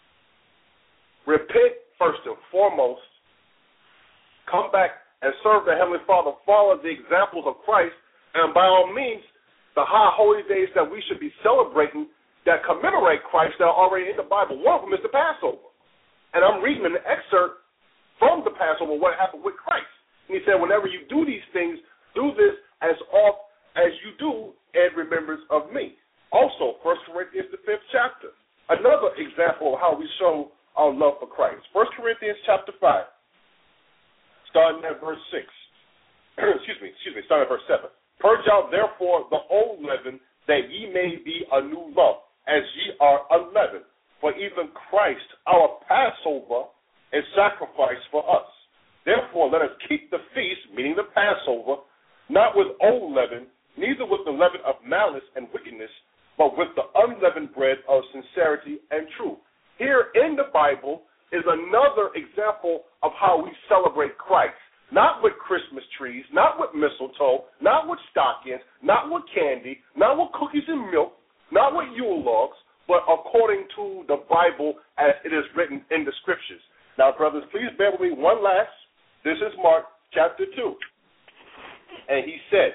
Repent first and foremost. Come back and serve the Heavenly Father. Follow the examples of Christ, and by all means, the high holy days that we should be celebrating that commemorate Christ that are already in the Bible. One of them is the Passover. And I'm reading an excerpt from the Passover, what happened with Christ. And he said, whenever you do these things, do this as oft as you do in remembrance of me. Also, First Corinthians, the fifth chapter. Another example of how we show our love for Christ. First Corinthians chapter five, starting at verse six. excuse me, excuse me, starting at verse seven. Purge out therefore the old leaven, that ye may be a new lump, as ye are unleavened. For even Christ, our Passover, is sacrificed for us. Therefore let us keep the feast, meaning the Passover, not with old leaven, neither with the leaven of malice and wickedness, but with the unleavened bread of sincerity and truth. Here in the Bible is another example of how we celebrate Christ. Not with Christmas trees, not with mistletoe, not with stockings, not with candy, not with cookies and milk, not with Yule logs, but according to the Bible as it is written in the Scriptures. Now, brothers, please bear with me one last. This is Mark chapter two. And he said,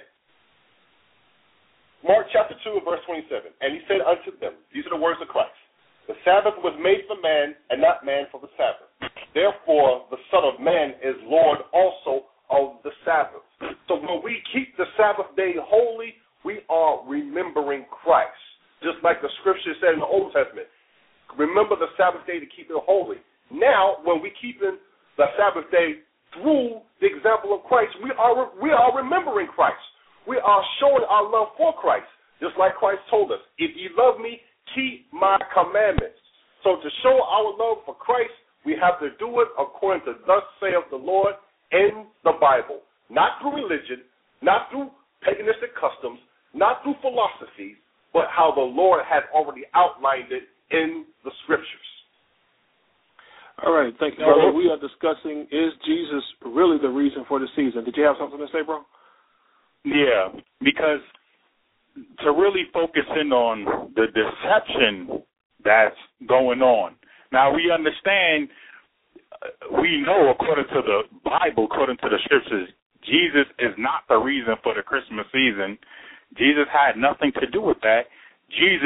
Mark chapter two, verse twenty-seven, and he said unto them, these are the words of Christ, the Sabbath was made for man, and not man for the Sabbath. Therefore, the Son of Man is Lord also of the Sabbath. So when we keep the Sabbath day holy, we are remembering Christ. Just like the scripture said in the Old Testament, remember the Sabbath day to keep it holy. Now, when we keep in the Sabbath day through the example of Christ, we are we are remembering Christ. We are showing our love for Christ. Just like Christ told us, if ye love me, keep my commandments. So to show our love for Christ, we have to do it according to thus saith the Lord in the Bible. Not through religion, not through paganistic customs, not through philosophy, but how the Lord has already outlined it in the Scriptures. All right, thank you, brother. We are discussing, is Jesus really the reason for the season? Did you have something to say, bro? Yeah, because to really focus in on the deception that's going on. Now, we understand, we know according to the Bible, according to the Scriptures, Jesus is not the reason for the Christmas season. Jesus had nothing to do with that. Jesus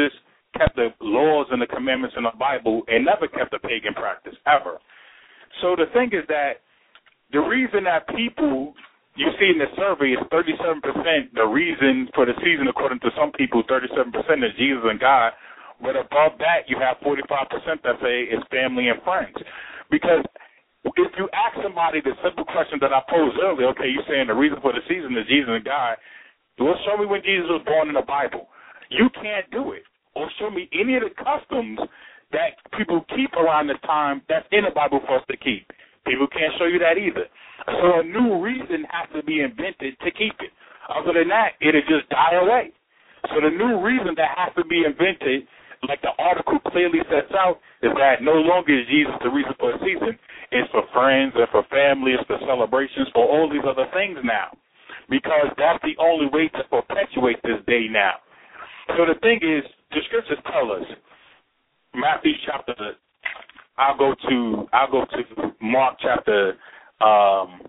kept the laws and the commandments in the Bible and never kept a pagan practice, ever. So the thing is that the reason that people, you see in the survey, is thirty-seven percent, the reason for the season, according to some people, thirty-seven percent is Jesus and God. But above that, you have forty-five percent that say it's family and friends. Because if you ask somebody the simple question that I posed earlier, okay, you're saying the reason for the season is Jesus and God, well, show me when Jesus was born in the Bible. You can't do it. Or show me any of the customs that people keep around the time that's in the Bible for us to keep. People can't show you that either. So a new reason has to be invented to keep it. Other than that, it'll just die away. So the new reason that has to be invented, like the article clearly sets out, is that no longer is Jesus the reason for a season. It's for friends and for family, it's for celebrations, for all these other things now. Because that's the only way to perpetuate this day now. So the thing is, the scriptures tell us, Matthew chapter, I'll go to, I'll go to Mark chapter, um,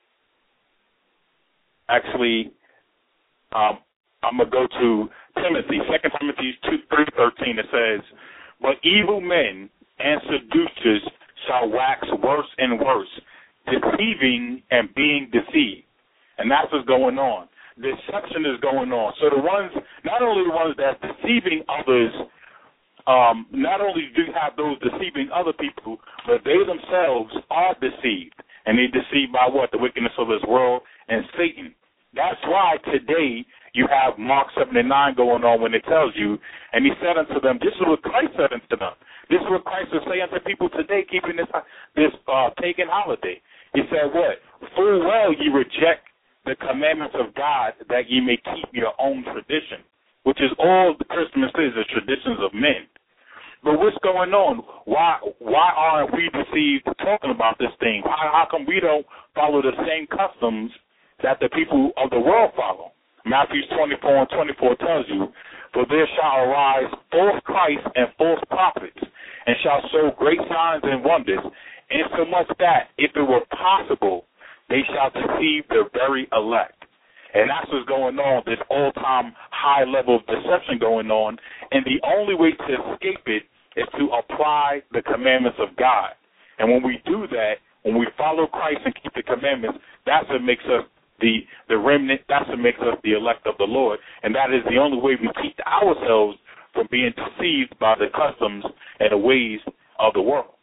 actually, um, I'm going to go to Timothy, Second Timothy two, three, thirteen. It says, but evil men and seducers shall wax worse and worse, deceiving and being deceived. And that's what's going on. Deception is going on. So the ones, not only the ones that are deceiving others, um, not only do you have those deceiving other people, but they themselves are deceived. And they're deceived by what? The wickedness of this world and Satan. That's why today you have Mark seven and nine going on when it tells you, and he said unto them, this is what Christ said unto them. This is what Christ will say unto people today keeping this this uh, pagan holiday. He said what? Full well ye reject the commandments of God that ye may keep your own tradition, which is all the Christmas is, the traditions of men. But what's going on? Why why aren't we deceived talking about this thing? How, how come we don't follow the same customs that the people of the world follow? Matthew twenty-four and twenty-four tells you, for there shall arise false Christs and false prophets, and shall show great signs and wonders, insomuch that, if it were possible, they shall deceive the very elect. And that's what's going on, this all-time high level of deception going on, and the only way to escape it is to apply the commandments of God. And when we do that, when we follow Christ and keep the commandments, that's what makes us the, the remnant, that's what makes us the elect of the Lord, and that is the only way we keep ourselves from being deceived by the customs and the ways of the world.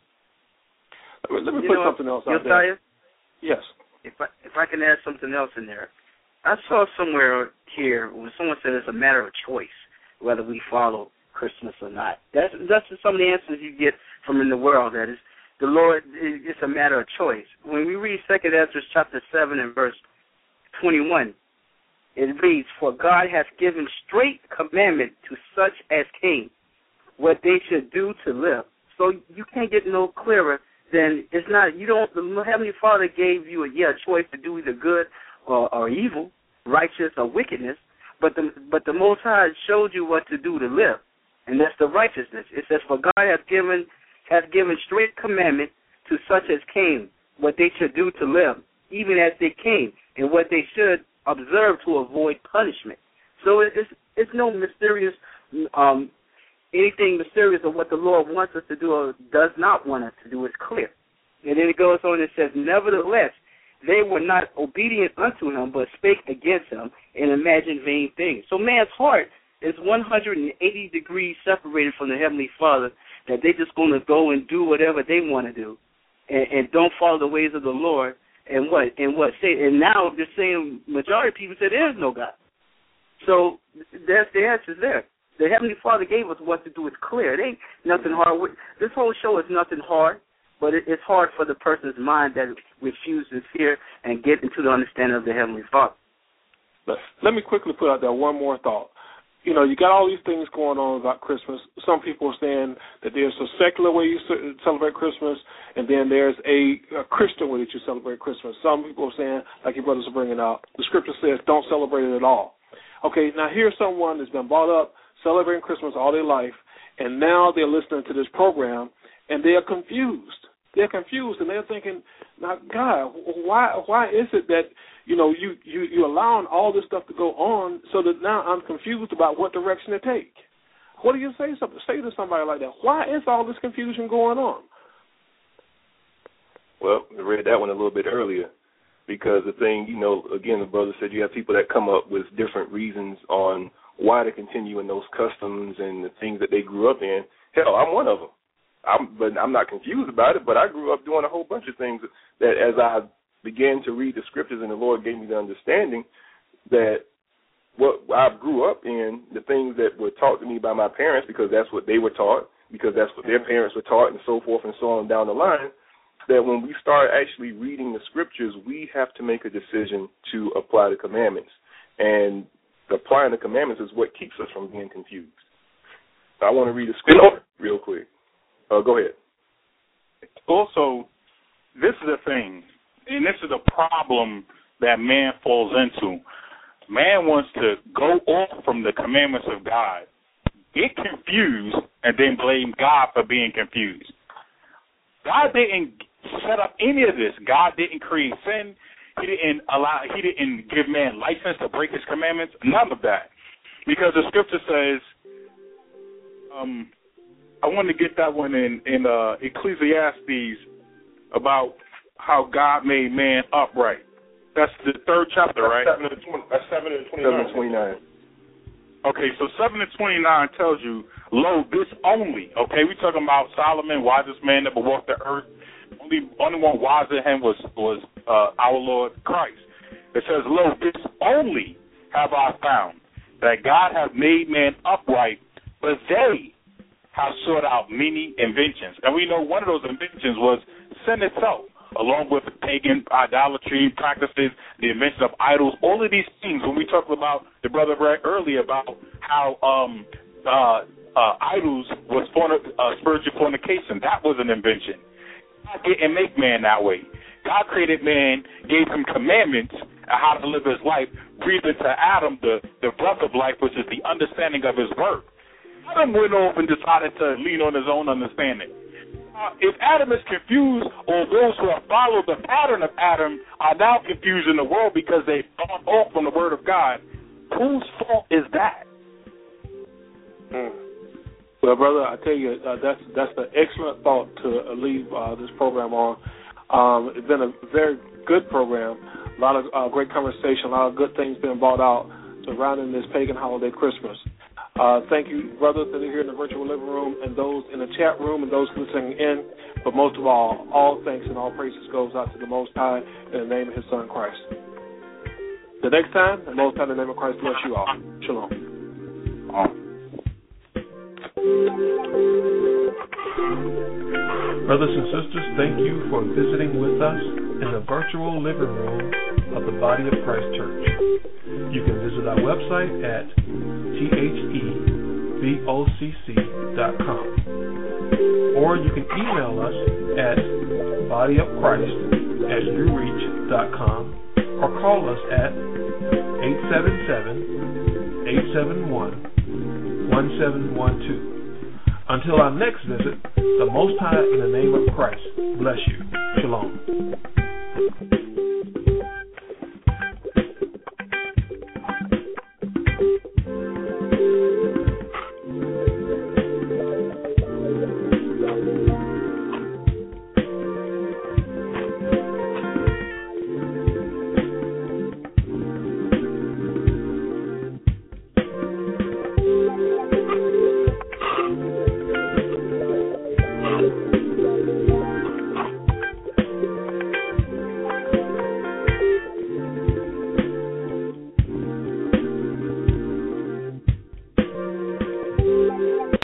Let me you put know, something else out Josiah, there. Yes. If I, if I can add something else in there. I saw somewhere here where someone said it's a matter of choice whether we follow Christmas or not. That's that's some of the answers you get from in the world. That is, the Lord, it's a matter of choice. When we read Second Ezra chapter seven and verse twenty-one, it reads, for God hath given straight commandment to such as came, what they should do to live. So you can't get no clearer than it's not, you don't, the Heavenly Father gave you a, yeah, choice to do either good or, or evil, righteous or wickedness, but the but the Most High showed you what to do to live, and that's the righteousness. It says, for God hath given hath given straight commandment to such as came, what they should do to live, even as they came, and what they should observe to avoid punishment. So it's it's no mysterious, um, anything mysterious of what the Lord wants us to do or does not want us to do. It's clear. And then it goes on and says, nevertheless, they were not obedient unto him, but spake against him and imagined vain things. So man's heart is one hundred eighty degrees separated from the Heavenly Father, that they just going to go and do whatever they want to do and, and don't follow the ways of the Lord. And what? And what? Say, and now the same majority of people say there is no God. So that's the answer there. The Heavenly Father gave us what to do. It's clear. It ain't nothing hard. This whole show is nothing hard, but it, it's hard for the person's mind that refuses fear and get into the understanding of the Heavenly Father. Let, let me quickly put out there one more thought. You know, you got all these things going on about Christmas. Some people are saying that there's a secular way you celebrate Christmas, and then there's a, a Christian way that you celebrate Christmas. Some people are saying, like your brothers are bringing out, the Scripture says don't celebrate it at all. Okay, now here's someone that's been brought up celebrating Christmas all their life, and now they're listening to this program, and they're confused. They're confused, and they're thinking, now, God, why why is it that, you know, you, you, you're allowing all this stuff to go on so that now I'm confused about what direction to take? What do you say something say to somebody like that? Why is all this confusion going on? Well, I read that one a little bit earlier because the thing, you know, again, the brother said you have people that come up with different reasons on why to continue in those customs and the things that they grew up in. Hell, I'm one of them. I'm, but I'm not confused about it, but I grew up doing a whole bunch of things that as I began to read the scriptures and the Lord gave me the understanding that what I grew up in, the things that were taught to me by my parents because that's what they were taught, because that's what their parents were taught and so forth and so on down the line, that when we start actually reading the scriptures, we have to make a decision to apply the commandments. And applying the commandments is what keeps us from being confused. I want to read a scripture real quick. Uh, go ahead. Also, this is the thing, and this is the problem that man falls into. Man wants to go off from the commandments of God, get confused, and then blame God for being confused. God didn't set up any of this. God didn't create sin. He didn't allow. He didn't give man license to break his commandments. None of that, because the scripture says. Um, I want to get that one in in uh, Ecclesiastes about how God made man upright. That's the third chapter, right? That's seven and twenty-nine. Okay, so seven and twenty-nine tells you, lo, this only. Okay, we talking about Solomon, wisest man that ever walked the earth. Only only one wiser than him was was uh, our Lord Christ. It says, lo, this only have I found, that God hath made man upright, but they have sought out many inventions. And we know one of those inventions was sin itself, along with pagan idolatry practices, the invention of idols, all of these things. When we talked about, the brother read earlier about how um, uh, uh, idols was forn- uh, spiritual fornication, that was an invention. God didn't make man that way. God created man, gave him commandments on how to live his life, breathed into Adam the, the breath of life, which is the understanding of his word. Adam went off and decided to lean on his own understanding. Uh, if Adam is confused, or those who have followed the pattern of Adam are now confused in the world because they've gone off from the word of God, whose fault is that? Mm. Well, brother, I tell you, uh, that's that's an excellent thought to uh, leave uh, this program on. Um, it's been a very good program, a lot of uh, great conversation, a lot of good things being brought out surrounding this pagan holiday Christmas. Uh, thank you, brothers that are here in the virtual living room and those in the chat room and those listening in. But most of all, all thanks and all praises goes out to the Most High in the name of His Son, Christ. The next time, the Most High in the name of Christ bless you all. Shalom. Brothers and sisters, thank you for visiting with us in the virtual living room of the Body of Christ Church. You can visit our website at T H E V O C C dot com, or you can email us at bodyofchrist at new reach dot com, or call us at eight seven seven, eight seven one, one seven one two. Until our next visit, the Most High in the name of Christ bless you. Shalom.